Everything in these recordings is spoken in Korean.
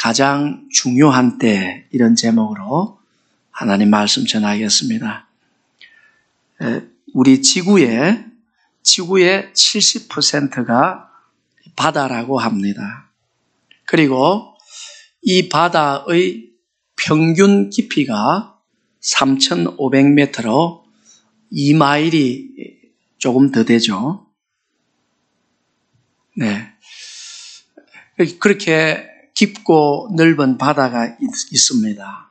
가장 중요한 때, 이런 제목으로 하나님 말씀 전하겠습니다. 우리 지구의 70%가 바다라고 합니다. 그리고 이 바다의 평균 깊이가 3,500m로 2마일이 조금 더 되죠. 네. 그렇게 깊고 넓은 바다가 있습니다.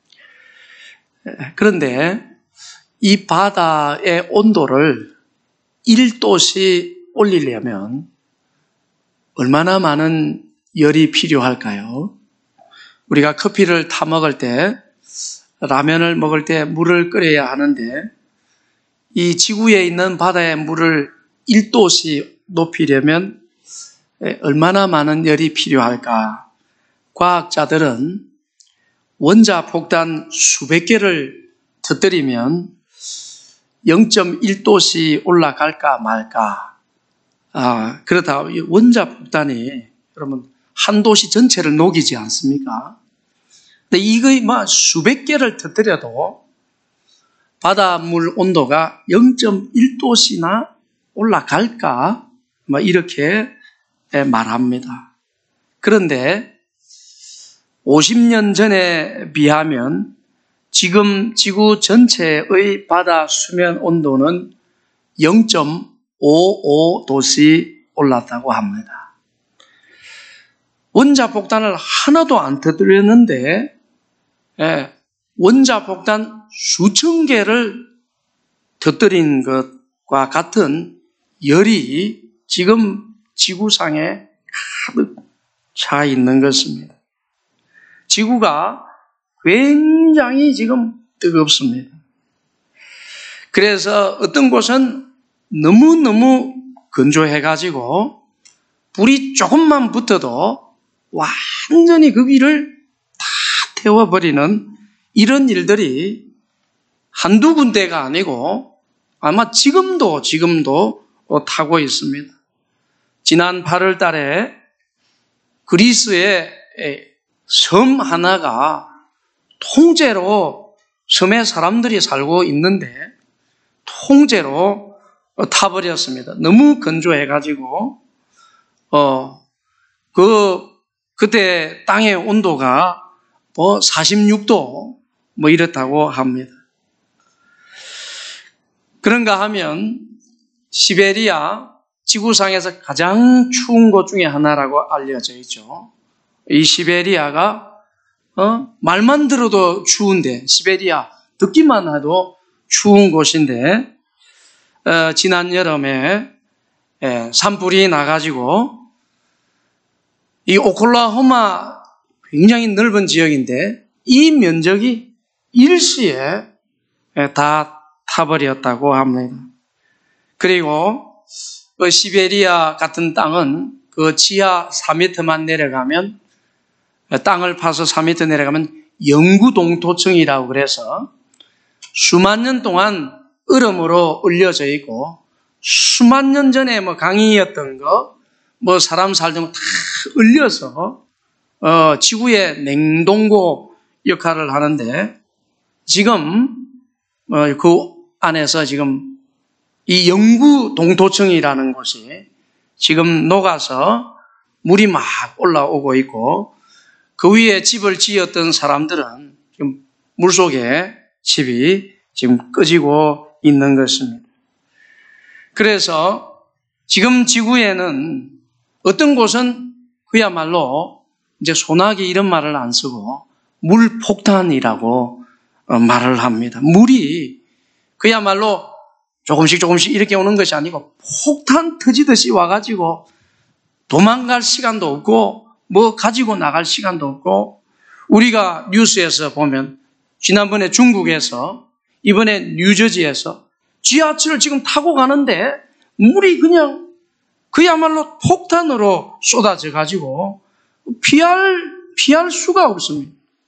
그런데 이 바다의 온도를 1도씩 올리려면 얼마나 많은 열이 필요할까요? 우리가 커피를 타 먹을 때, 라면을 먹을 때 물을 끓여야 하는데, 이 지구에 있는 바다의 물을 1도씩 높이려면 얼마나 많은 열이 필요할까? 과학자들은 원자폭탄 수백 개를 터뜨리면 0.1도씩 올라갈까 말까. 그렇다. 원자폭탄이 여러분 한 도시 전체를 녹이지 않습니까? 근데 이거 수백 개를 터뜨려도 바닷물 온도가 0.1도씩이나 올라갈까? 이렇게 말합니다. 그런데 50년 전에 비하면 지금 지구 전체의 바다 수면 온도는 0.55도씩 올랐다고 합니다. 원자폭탄을 하나도 안 터뜨렸는데 원자폭탄 수천 개를 터뜨린 것과 같은 열이 지금 지구상에 가득 차 있는 것입니다. 지구가 굉장히 지금 뜨겁습니다. 그래서 어떤 곳은 너무너무 건조해가지고 불이 조금만 붙어도 완전히 그 위를 다 태워버리는 이런 일들이 한두 군데가 아니고 아마 지금도 타고 있습니다. 지난 8월 달에 그리스의 섬 하나가 통째로 섬에 사람들이 살고 있는데 통째로 타버렸습니다. 너무 건조해가지고 그때 땅의 온도가 46도 이렇다고 합니다. 그런가 하면 시베리아 지구상에서 가장 추운 곳 중에 하나라고 알려져 있죠. 이 시베리아가 말만 들어도 추운데, 시베리아 듣기만 해도 추운 곳인데 지난 여름에 산불이 나가지고 이 오클라호마 굉장히 넓은 지역인데 이 면적이 일시에 다 타버렸다고 합니다. 그리고 그 시베리아 같은 땅은 그 지하 4m만 내려가면, 땅을 파서 4m 내려가면 영구동토층이라고 그래서 수만 년 동안 얼음으로 얼려져 있고 수만 년 전에 강이었던 거 사람 살던 거 다 얼려서 지구의 냉동고 역할을 하는데 지금 그 안에서 지금 이 영구동토층이라는 곳이 지금 녹아서 물이 막 올라오고 있고 그 위에 집을 지었던 사람들은 지금 물속에 집이 지금 꺼지고 있는 것입니다. 그래서 지금 지구에는 어떤 곳은 그야말로 이제 소나기 이런 말을 안 쓰고 물폭탄이라고 말을 합니다. 물이 그야말로 조금씩 이렇게 오는 것이 아니고 폭탄 터지듯이 와가지고 도망갈 시간도 없고 가지고 나갈 시간도 없고 우리가 뉴스에서 보면 지난번에 중국에서 이번에 뉴저지에서 지하철을 지금 타고 가는데 물이 그냥 그야말로 폭탄으로 쏟아져 가지고 피할 수가 없습니다.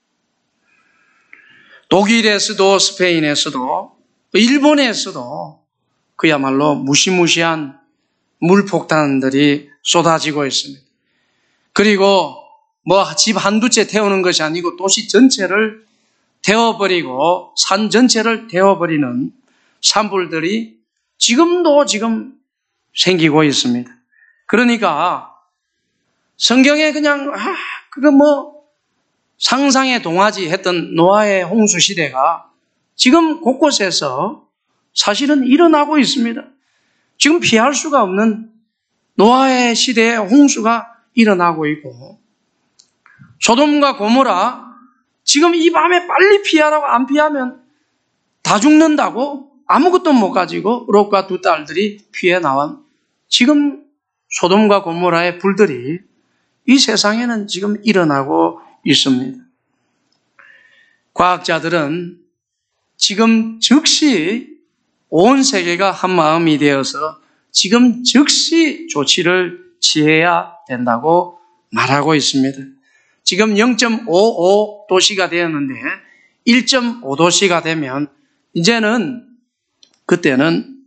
독일에서도 스페인에서도 일본에서도 그야말로 무시무시한 물폭탄들이 쏟아지고 있습니다. 그리고 집 한두 채 태우는 것이 아니고 도시 전체를 태워버리고 산 전체를 태워버리는 산불들이 지금도 생기고 있습니다. 그러니까 성경에 그냥 그거 상상에 동하지 했던 노아의 홍수 시대가 지금 곳곳에서 사실은 일어나고 있습니다. 지금 피할 수가 없는 노아의 시대의 홍수가 일어나고 있고, 소돔과 고모라 지금 이 밤에 빨리 피하라고 안 피하면 다 죽는다고 아무것도 못 가지고 롯과 두 딸들이 피해 나온 지금 소돔과 고모라의 불들이 이 세상에는 지금 일어나고 있습니다. 과학자들은 지금 즉시 온 세계가 한 마음이 되어서 지금 즉시 조치를 취해야 된다고 말하고 있습니다. 지금 0.55 도시가 되었는데 1.5도시가 되면 이제는 그때는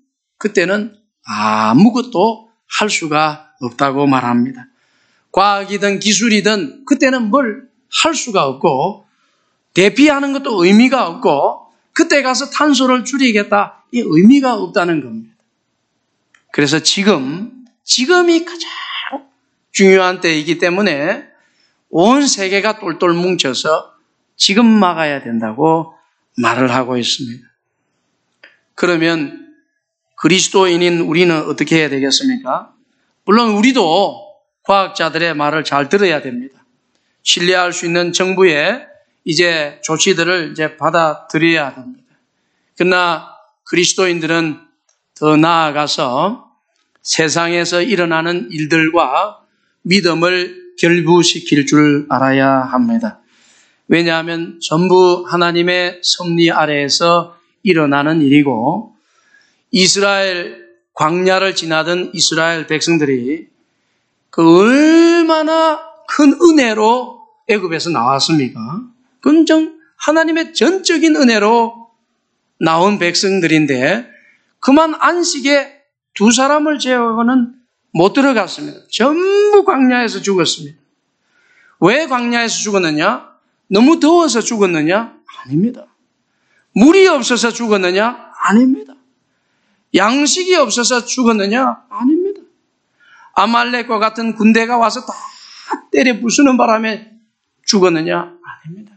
아무것도 할 수가 없다고 말합니다. 과학이든 기술이든 그때는 뭘 할 수가 없고 대피하는 것도 의미가 없고 그때 가서 탄소를 줄이겠다 이 의미가 없다는 겁니다. 그래서 지금이 가장 중요한 때이기 때문에 온 세계가 똘똘 뭉쳐서 지금 막아야 된다고 말을 하고 있습니다. 그러면 그리스도인인 우리는 어떻게 해야 되겠습니까? 물론 우리도 과학자들의 말을 잘 들어야 됩니다. 신뢰할 수 있는 정부의 이제 조치들을 이제 받아들여야 합니다. 그러나 그리스도인들은 더 나아가서 세상에서 일어나는 일들과 믿음을 결부시킬 줄 알아야 합니다. 왜냐하면 전부 하나님의 섭리 아래에서 일어나는 일이고 이스라엘 광야를 지나던 이스라엘 백성들이 그 얼마나 큰 은혜로 애굽에서 나왔습니까? 그건 하나님의 전적인 은혜로 나온 백성들인데 그만 안식에 두 사람을 제외하고는 못 들어갔습니다. 전부 광야에서 죽었습니다. 왜 광야에서 죽었느냐? 너무 더워서 죽었느냐? 아닙니다. 물이 없어서 죽었느냐? 아닙니다. 양식이 없어서 죽었느냐? 아닙니다. 아말렉과 같은 군대가 와서 다 때려 부수는 바람에 죽었느냐? 아닙니다.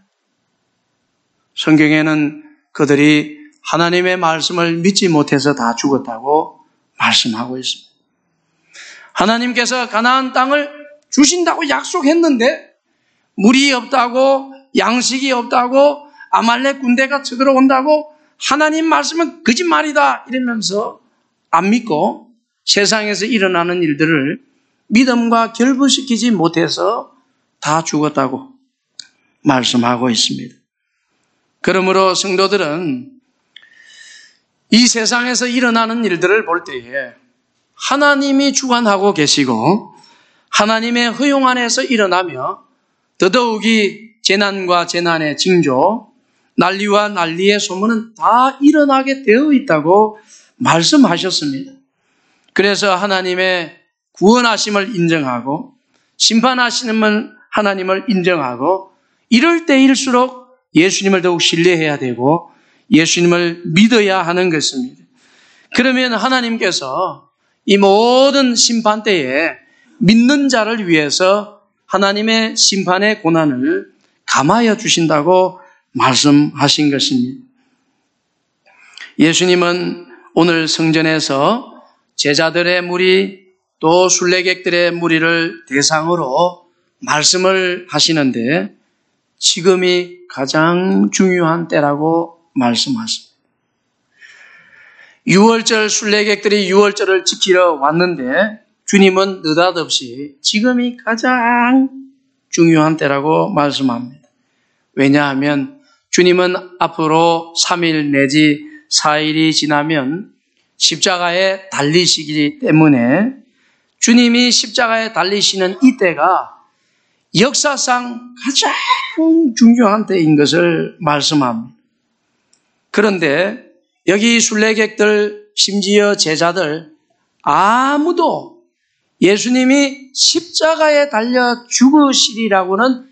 성경에는 그들이 하나님의 말씀을 믿지 못해서 다 죽었다고 말씀하고 있습니다. 하나님께서 가나안 땅을 주신다고 약속했는데 물이 없다고 양식이 없다고 아말렉 군대가 쳐들어온다고 하나님 말씀은 거짓말이다 이러면서 안 믿고 세상에서 일어나는 일들을 믿음과 결부시키지 못해서 다 죽었다고 말씀하고 있습니다. 그러므로 성도들은 이 세상에서 일어나는 일들을 볼 때에 하나님이 주관하고 계시고 하나님의 허용 안에서 일어나며 더더욱이 재난과 재난의 징조, 난리와 난리의 소문은 다 일어나게 되어 있다고 말씀하셨습니다. 그래서 하나님의 구원하심을 인정하고 심판하시는 하나님을 인정하고 이럴 때일수록 예수님을 더욱 신뢰해야 되고 예수님을 믿어야 하는 것입니다. 그러면 하나님께서 이 모든 심판 때에 믿는 자를 위해서 하나님의 심판의 고난을 감하여 주신다고 말씀하신 것입니다. 예수님은 오늘 성전에서 제자들의 무리 또 순례객들의 무리를 대상으로 말씀을 하시는데 지금이 가장 중요한 때라고 말씀하십니다. 6월절 순례객들이 6월절을 지키러 왔는데 주님은 느닷없이 지금이 가장 중요한 때라고 말씀합니다. 왜냐하면 주님은 앞으로 3일 내지 4일이 지나면 십자가에 달리시기 때문에 주님이 십자가에 달리시는 이때가 역사상 가장 중요한 때인 것을 말씀합니다. 그런데 여기 순례객들 심지어 제자들 아무도 예수님이 십자가에 달려 죽으시리라고는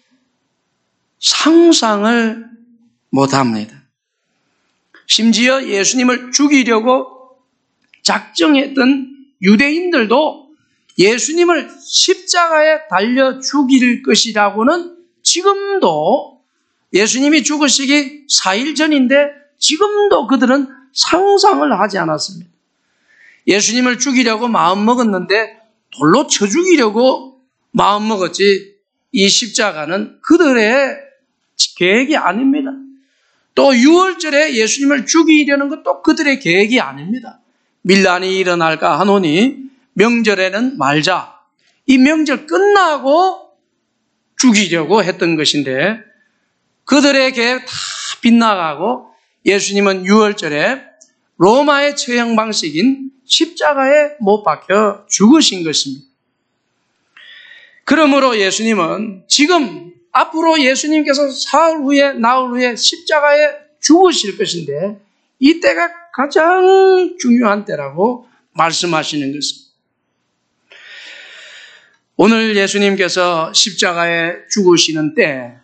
상상을 못합니다. 심지어 예수님을 죽이려고 작정했던 유대인들도 예수님을 십자가에 달려 죽일 것이라고는 지금도 예수님이 죽으시기 4일 전인데 지금도 그들은 상상을 하지 않았습니다. 예수님을 죽이려고 마음먹었는데 돌로 쳐 죽이려고 마음먹었지 이 십자가는 그들의 계획이 아닙니다. 또 유월절에 예수님을 죽이려는 것도 그들의 계획이 아닙니다. 밀란이 일어날까 하노니 명절에는 말자. 이 명절 끝나고 죽이려고 했던 것인데 그들의 계획 다 빗나가고 예수님은 유월절에 로마의 처형 방식인 십자가에 못 박혀 죽으신 것입니다. 그러므로 예수님은 지금 앞으로 예수님께서 사흘 후에 나흘 후에 십자가에 죽으실 것인데 이때가 가장 중요한 때라고 말씀하시는 것입니다. 오늘 예수님께서 십자가에 죽으시는 때